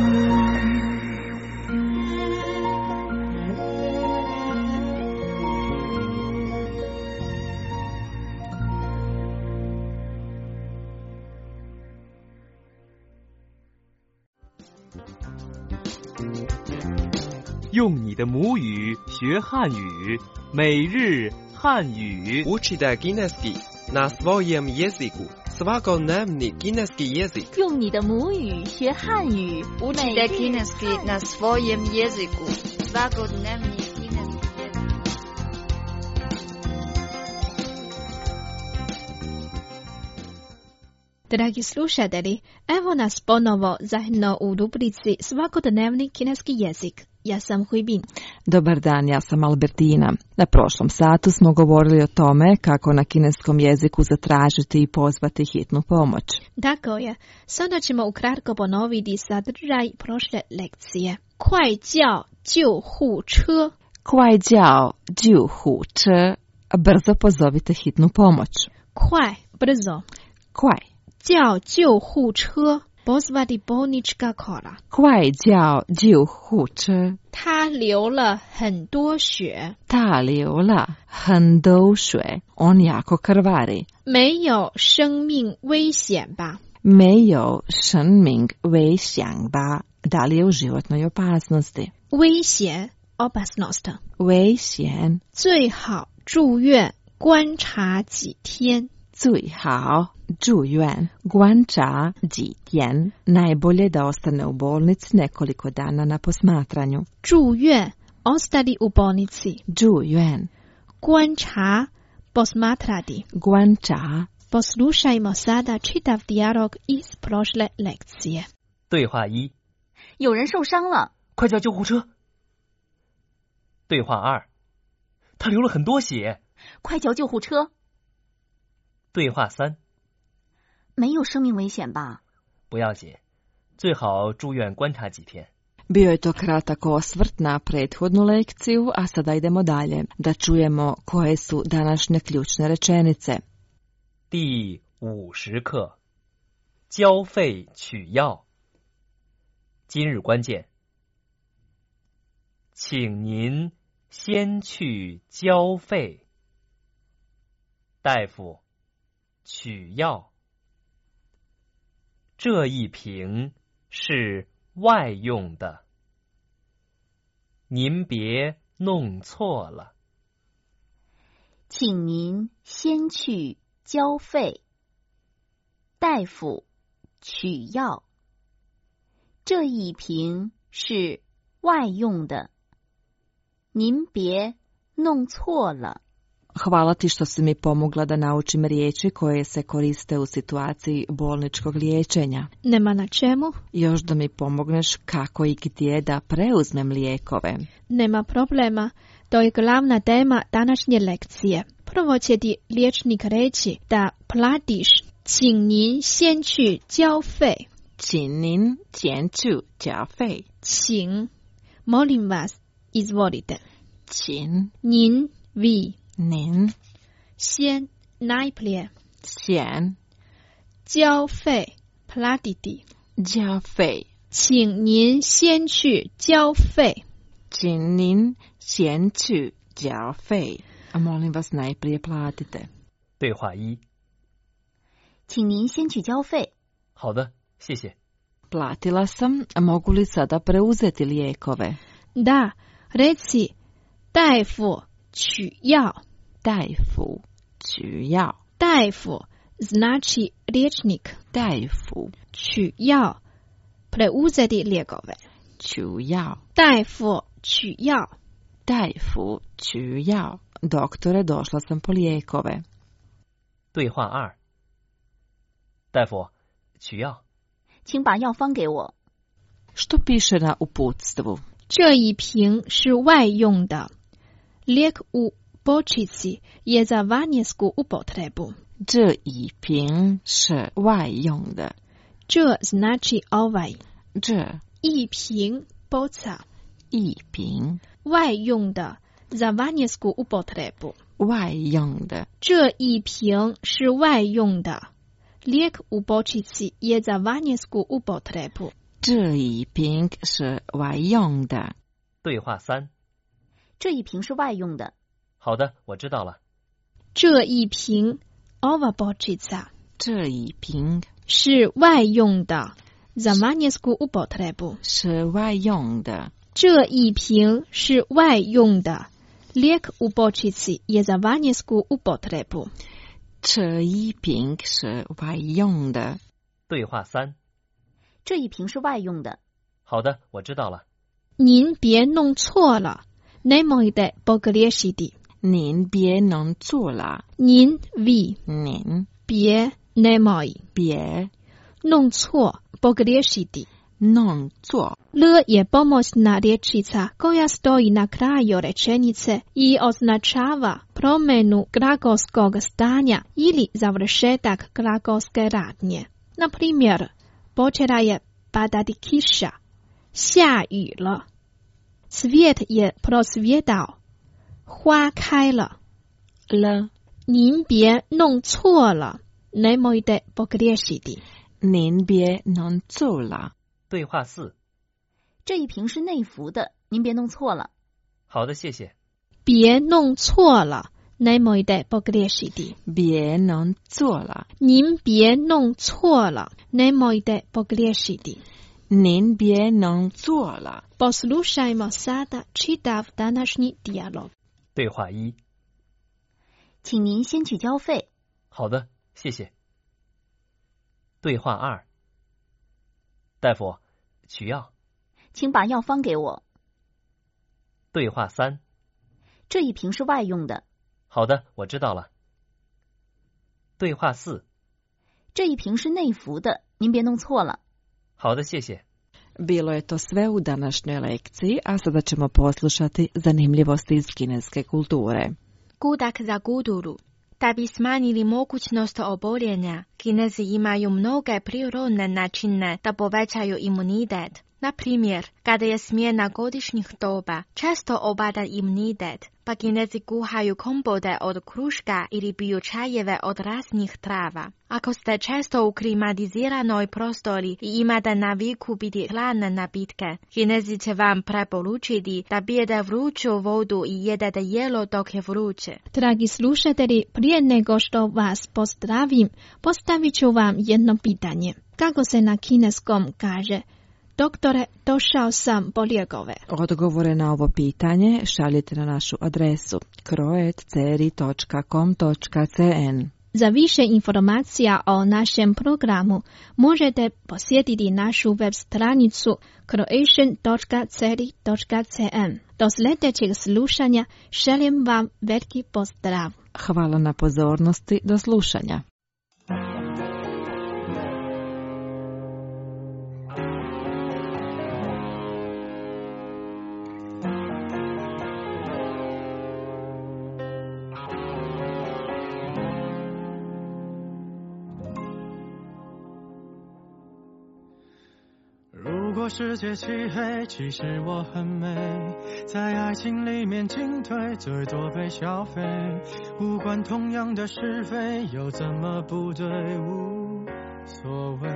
用你的母语学汉语，每日汉语。 Učite kineski na svojem jeziku. Svakodnevni kineski jezik. 用你的母语学汉语。 Učite kineski na svojem jeziku. Svakodnevni kineski jezik. Dragi slušatelji, evo nas ponovo zajedno u rubrici Svakodnevni kineski jezik. Ja sam Huibin. Dobar dan, ja sam Albertina. Na prošlom satu smo govorili o tome kako na kineskom jeziku zatražiti i pozvati hitnu pomoć. Tako je. Sada ćemo ukratko ponoviti sadržaj prošle lekcije. 快叫救护车. 快叫救护车. Brzo pozovite hitnu pomoć. 快 brzo. 快. 叫救护车. Pozvati bolnička kola. 快叫救护车. 他流了很多血. 他流了很多水. On jako krvari. 没有生命危险吧? 没有生命危险吧? Da li je u životnoj opasnosti? 危险 opasnost. 危险. 最好住院观察几天. 最好住院观察几天. Najbolje da ostane u bolnici nekoliko dana na posmatranju. 住院 ostali u bolnici. 住院观察 posmatrati. 观察 Poslušajmo sada čitav dijalog iz prošle lekcije. 对话一： 有人受伤了， 快叫救护车。对话二：他流了很多血， 快叫救护车。 对话三： 没有生命危险吧？ 不要紧，最好住院观察几天。 Bio je to kratak osvrt na prethodnu lekciju, a sada idemo dalje, da čujemo koje su današnje ključne rečenice. 第五十课，交费取药。今日关键，请您先去交费。大夫，取药。这一瓶是外用的，您别弄错了。 请您先去交费。大夫，取药。这一瓶是外用的，您别弄错了。 Hvala ti što si mi pomogla da naučim riječi koje se koriste u situaciji bolničkog liječenja. Nema na čemu. Još da mi pomogneš kako i gdje da preuzmem lijekove. Nema problema. To je glavna tema današnje lekcije. Prvo će ti liječnik reći da platiš 请您先去交费请您先去交费请 molim vas, izvolite 请您 vi 您先 najprije 先交费 platiti 交费请您先去交费请您先去交费 Molim vas, najprije platite. 对话一， 请您先去交费。 好的，谢谢。 Platila sam, mogu li sada preuzeti lijekove? Da, reci 大夫取药。 大夫取药。 大夫 znači liječnik. 大夫取药 preuzeti lijekove. 取药。 大夫取药。 大夫取药。Doktore, došla sam po lijekove. 对话二，大夫，取药。 请把药方给我。 Što piše na uputstvu? 这一瓶是外用的。Lijek u bočici je za vanjsku upotrebu. 这一瓶是外用的。 这 znači ovaj. 这一瓶 boca. 一瓶外用的 za vanjsku upotrebu. 外用的。 这一瓶是外用的。Lijek u bočici je za vanjsku upotrebu. 这一瓶是外用的。 对话三， 这一瓶是外用的。 好的，我知道了。 这一瓶 ova bočica 这一瓶是外用的 za vanjsku upotrebu. 是外用的。 这一瓶是外用的。Lijek u bočici je za vanjsku upotrebu. 这一瓶是外用的。 对话三， 这一瓶是外用的。 好的，我知道了。 您别弄错了。Nemojte pogriješiti. 您别弄错了。 您 vi 您别 nemoj 别弄错 pogriješiti. 弄错 L je pomoćna rječica koja stoji na kraju rečenice i označava promjenu glagolskog stanja ili završetak glagolske radnje. Na primjer, počela je padati kiša, 下雨了. Cvijet je prosvjedao, 花开了. L 您别弄错了. Nemojte pogriješiti. 您别弄错了。 对话四， 这一瓶是内服的，您别弄错了。 好的，谢谢。 别弄错了。Nemojte pogriješiti. 别弄错了。 您别弄错了。Nemojte pogriješiti. 您别弄错了。 Poslušajmo sada čitav današnji dijalog. 对话一， 请您先去交费。 好的，谢谢。对话二，大夫，取药。 请把药方给我。 对话三， 这一瓶是外用的。 好的，我知道了。对话四， 这一瓶是内服的，您别弄错了。 好的，谢谢。 Bilo je to sve u današnjoj lekciji, a sada ćemo poslušati zanimljivosti iz kineske kulture. Kudak za kuduru. Da bi smanjili mogućnost oboljenja, Kinezi imaju mnoge prirodne načine da povećaju imunitet. Na primjer, kada je smjena godišnjih doba, često opada imunitet, pa Kinezi kuhaju kompote od kruška ili piju čajeve od raznih trava. Ako ste često u klimatiziranoj prostori i imate naviku biti hladne napitke, Kinezi će vam preporučiti da pijete vruću vodu i jedete jelo dok je vruće. Dragi slušatelji, prije nego što vas pozdravim, postavit ću vam jedno pitanje. Kako se na kineskom kaže? Doktore, došao sam po lijekove. Odgovore na ovo pitanje šaljite na našu adresu kroet ceri točka com točka cn. Za više informacija o našem programu možete posjetiti našu web stranicu croatian točka ceri točka cn. Do sljedećeg slušanja želim vam veliki pozdrav. Hvala na pozornosti, do slušanja. 如果世界漆黑，其实我很美，在爱情里面进退，最多被消费，无关同样的是非，又怎么不对，无所谓。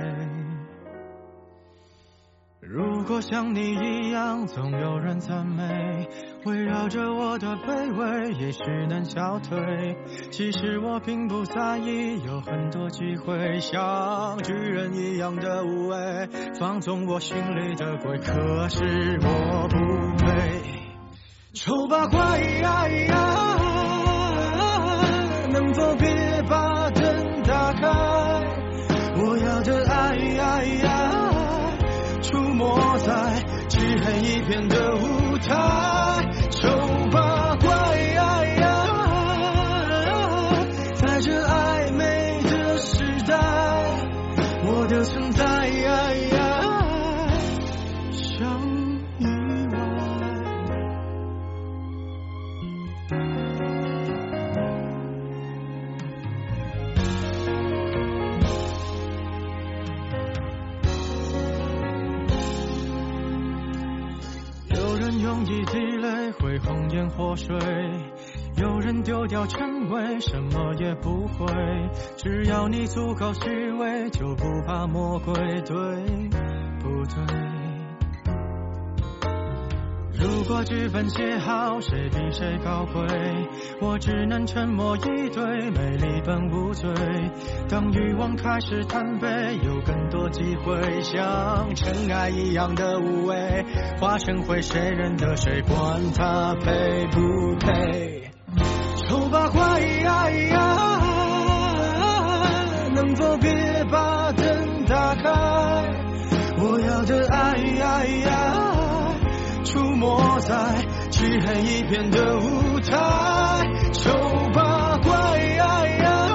如果像你一样，总有人赞美，围绕着我的卑微，也许能消退。其实我并不在意，有很多机会，像巨人一样的无畏，放纵我心里的鬼。可是我不配。丑八怪呀呀，能否别把灯打开？我要的爱呀呀，出没在漆黑一片的舞台。丑八怪呀呀，在这暧昧的时代，我的存在呀呀，像意外。有人用一滴泪会红颜祸水，有人丢掉称谓，什么也不会。只要你足够虚伪，就不怕魔鬼，对不对？如果剧本写好，谁比谁高贵？我只能沉默以对，美丽本无罪。当欲望开始贪杯，有更多机会，像尘埃一样的无畏，化成灰，谁认得谁，管他配不配。丑八怪呀呀，能否别把灯打开？我要的爱呀呀，出没在漆黑一片的舞台。丑八怪呀呀，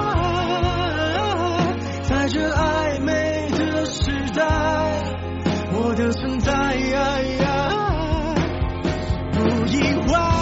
在这暧昧的时代，我的存在呀呀，不意外。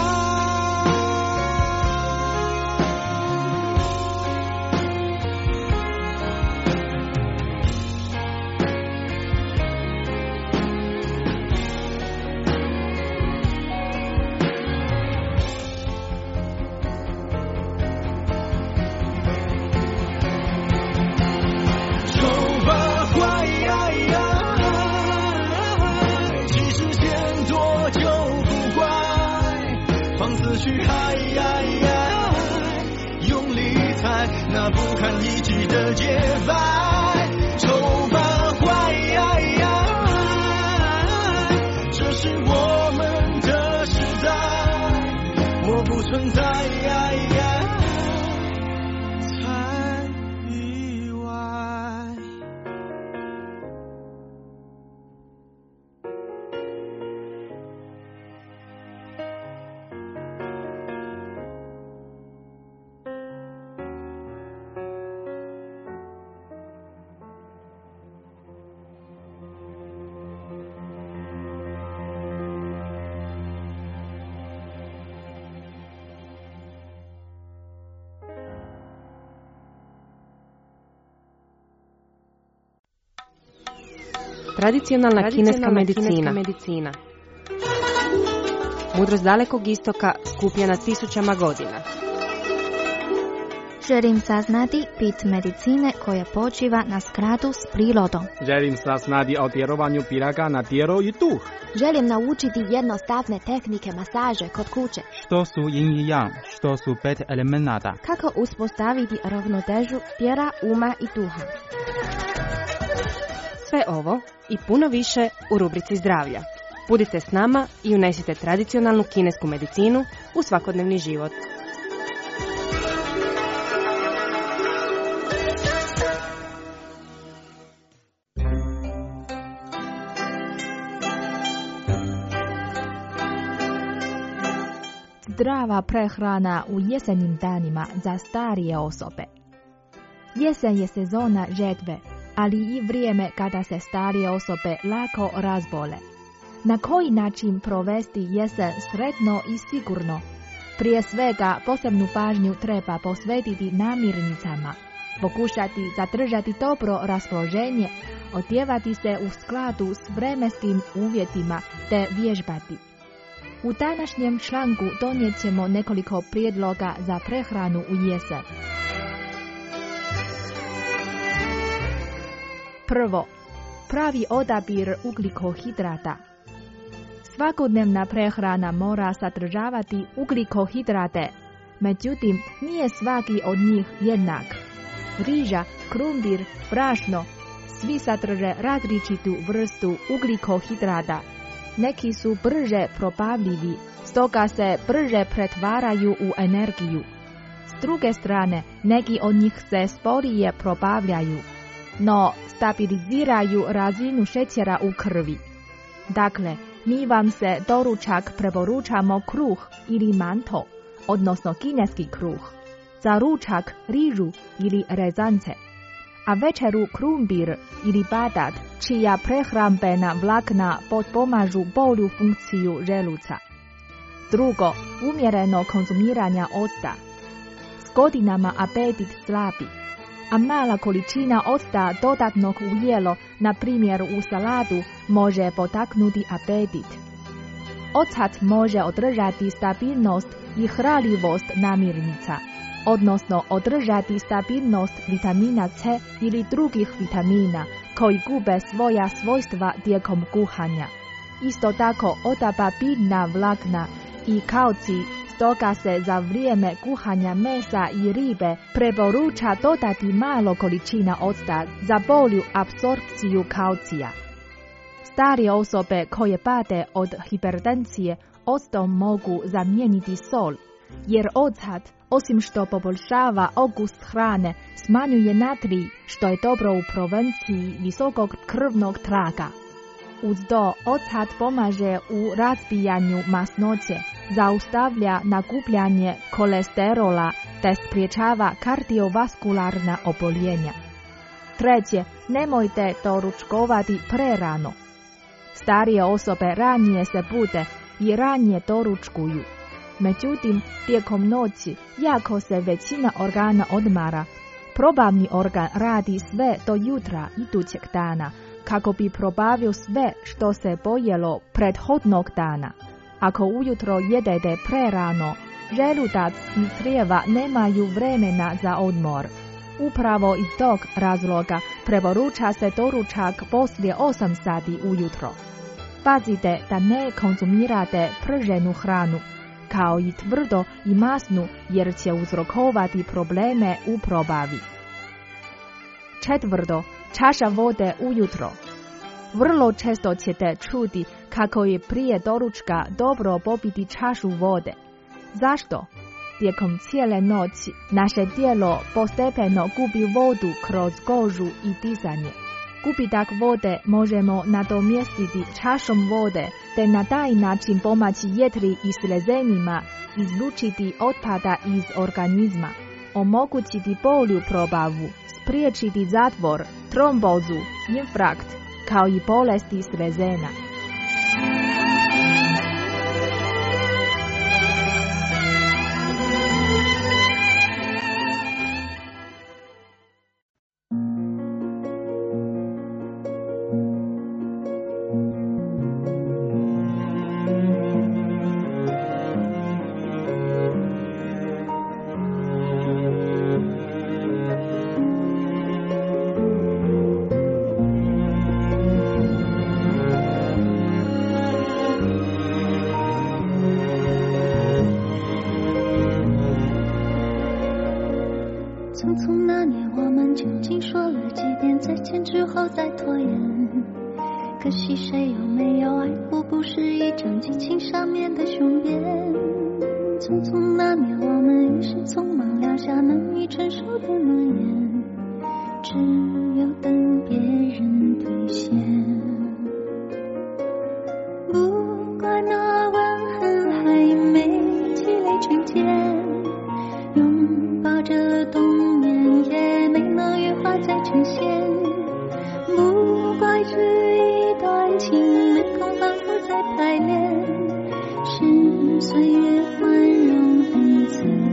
去嗨呀呀，用力踩那不堪一击的节拍。丑八怪呀呀，这是我们的时代，我不存在呀呀，才意外。 Tradicionalna kineska medicina. medicina. Mudrost dalekog istoka skupljena tisućama godina. Želim saznati bit medicine koja počiva na skladu s prirodom. Želim saznati o djelovanju piraga na tijelo i duh. Želim naučiti jednostavne tehnike masaže kod kuće. Što su yin i yang, što su pet elemenata. Kako uspostaviti ravnotežu tijela, uma i duha. Sve ovo i puno više u rubrici zdravlja. Budite s nama i unesite tradicionalnu kinesku medicinu u svakodnevni život. zdrava prehrana u jesenjim danima za starije osobe. Jesen je sezona žetve, ali i vrijeme kada se starije osobe lako razbole. Na koji način provesti jesen sretno i sigurno? Prije svega posebnu pažnju treba posvetiti namirnicama, pokušati zadržati dobro raspoloženje, odjevati se u skladu s vremenskim uvjetima te vježbati. U današnjem članku donijet ćemo nekoliko prijedloga za prehranu u jesen. Prvo, pravi odabir ugljikohidrata. Svakodnevna prehrana mora sadržavati ugljikohidrate, međutim nije svaki od njih jednak. Riža, krumpir, brašno, svi sadrže različitu vrstu ugljikohidrata. Neki su brže probavljivi, stoga se brže pretvaraju u energiju. S druge strane, neki od njih se sporije probavljaju, no stabiliziraju razinu šećera u krvi. Dakle, mi vam se doručak preporučamo kruh ili manto, odnosno kineski kruh, za ručak rižu ili rezance, a večeru krumpir ili batat, čija prehrambena vlakna potpomažu bolju funkciju želuca. Drugo, umjereno konzumiranje octa. S godinama apetit slabi, a mala količina octa dodatnog u jelo, na primjer u salatu, može potaknuti apetit. Ocat može održati stabilnost i hranljivost namirnica, odnosno održati stabilnost vitamina C ili drugih vitamina koji gube svoja svojstva tijekom kuhanja. Isto tako otapa biljna vlakna i kalcij, stoga se za vrijeme kuhanja mesa i ribe preporuča dodati malo količina octa za bolju apsorpciju kalcija. Starije osobe koje pate od hipertenzije octom mogu zamijeniti sol, jer ocat, osim što poboljšava okus hrane, smanjuje natrij, što je dobro u prevenciji visokog krvnog tlaka. Uz to, ocat pomaže u razbijanju masnoće, zaustavlja nakupljanje kolesterola te spriječava kardiovaskularna oboljenja. Treće, nemojte doručkovati prerano. Starije osobe ranije se bude i ranije doručkuju. Međutim, tijekom noći, jako se većina organa odmara, probavni organ radi sve do jutra idućeg dana, kako bi probavio sve što se pojelo prethodnog dana. Ako ujutro jedete prerano, želudac i crijeva nemaju vremena za odmor. Upravo iz tog razloga preporuča se doručak poslije osam sati ujutro. Pazite da ne konzumirate prženu hranu, kao i tvrdo i masnu, jer će uzrokovati probleme u probavi. Četvrto, čaša vode ujutro. Vrlo često ćete čuti kako je prije doručka dobro popiti čašu vode. Zašto? Tijekom cijele noći naše tijelo postepeno gubi vodu kroz kožu i dizanje. Gubitak vode možemo nadomjestiti čašom vode, te na taj način pomoći jetri i slezenima izlučiti otpada iz organizma, omogućiti bolju probavu, spriječiti zatvor, trombozu, infarkt, kao i bolesti slezena. 匆匆那年，我们究竟说了几遍再见之后再拖延？可惜谁有没有爱过，不是一张激情上面的雄辩。匆匆那年，我们一时匆忙撂下难以承受的诺言，只有等别人兑现。不怪那吻痕还没积累见，拥抱着冬眠，也没能羽化再呈现。不怪这一段情，没空反复再排练，是岁月宽容恩赐。